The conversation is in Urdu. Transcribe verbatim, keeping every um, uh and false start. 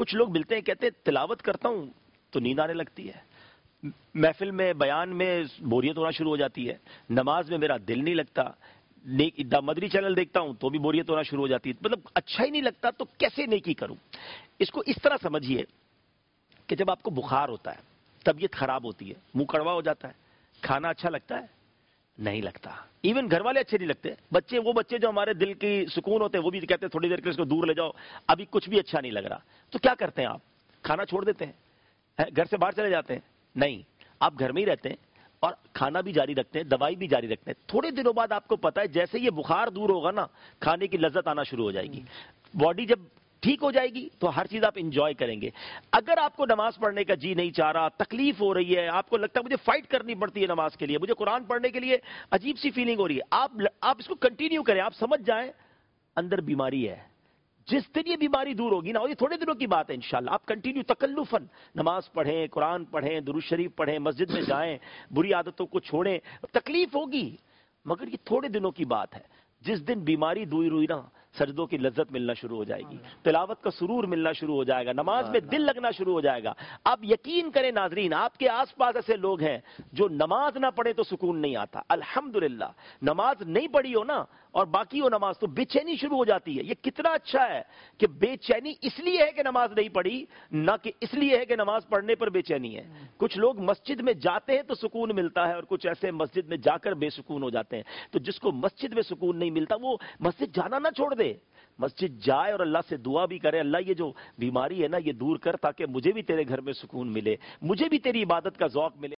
کچھ لوگ ملتے ہیں کہتے ہیں تلاوت کرتا ہوں تو نیند آنے لگتی ہے، محفل میں بیان میں بوریت ہونا شروع ہو جاتی ہے، نماز میں میرا دل نہیں لگتا، دا مدری چینل دیکھتا ہوں تو بھی بوریت ہونا شروع ہو جاتی ہے، مطلب اچھا ہی نہیں لگتا، تو کیسے نیکی کروں؟ اس کو اس طرح سمجھیے کہ جب آپ کو بخار ہوتا ہے، طبیعت خراب ہوتی ہے، منہ کڑوا ہو جاتا ہے، کھانا اچھا لگتا ہے؟ نہیں لگتا، ایون گھر والے اچھے نہیں لگتے، بچے وہ بچے جو ہمارے دل کی سکون ہوتے ہیں وہ بھی کہتے ہیں تھوڑی دیر کے اس کو دور لے جاؤ، ابھی کچھ بھی اچھا نہیں لگ رہا، تو کیا کرتے ہیں آپ؟ کھانا چھوڑ دیتے ہیں، گھر سے باہر چلے جاتے ہیں؟ نہیں، آپ گھر میں ہی رہتے ہیں اور کھانا بھی جاری رکھتے ہیں، دوائی بھی جاری رکھتے ہیں، تھوڑے دنوں بعد آپ کو پتا ہے جیسے یہ بخار دور ہوگا نا، کھانے کی لذت آنا شروع ہو جائے گی، باڈی جب ٹھیک ہو جائے گی تو ہر چیز آپ انجوائے کریں گے۔ اگر آپ کو نماز پڑھنے کا جی نہیں چاہ رہا، تکلیف ہو رہی ہے، آپ کو لگتا ہے مجھے فائٹ کرنی پڑتی ہے نماز کے لیے، مجھے قرآن پڑھنے کے لیے عجیب سی فیلنگ ہو رہی ہے، آپ آپ اس کو کنٹینیو کریں، آپ سمجھ جائیں اندر بیماری ہے۔ جس دن یہ بیماری دور ہوگی نا، اور یہ تھوڑے دنوں کی بات ہے انشاءاللہ، آپ کنٹینیو تکلفاً نماز پڑھیں، قرآن پڑھیں، درود شریف پڑھیں، مسجد میں جائیں، بری عادتوں کو چھوڑیں، تکلیف ہوگی مگر یہ تھوڑے دنوں کی بات ہے۔ جس دن بیماری دور ہوئی نا، سجدوں کی لذت ملنا شروع ہو جائے گی، تلاوت کا سرور ملنا شروع ہو جائے گا، نماز میں دل لگنا شروع ہو جائے گا۔ آپ یقین کریں ناظرین، آپ کے آس پاس ایسے لوگ ہیں جو نماز نہ پڑھے تو سکون نہیں آتا، الحمدللہ نماز نہیں پڑھی ہو نا اور باقی ہو نماز تو بے چینی شروع ہو جاتی ہے۔ یہ کتنا اچھا ہے کہ بے چینی اس لیے ہے کہ نماز نہیں پڑھی، نہ کہ اس لیے ہے کہ نماز پڑھنے پر بے چینی ہے۔ کچھ لوگ مسجد میں جاتے ہیں تو سکون ملتا ہے اور کچھ ایسے مسجد میں جا کر بے سکون ہو جاتے ہیں، تو جس کو مسجد میں سکون نہیں ملتا وہ مسجد جانا نہ چھوڑ دے، مسجد جائے اور اللہ سے دعا بھی کرے، اللہ یہ جو بیماری ہے نا یہ دور کر تاکہ مجھے بھی تیرے گھر میں سکون ملے، مجھے بھی تیری عبادت کا ذوق ملے۔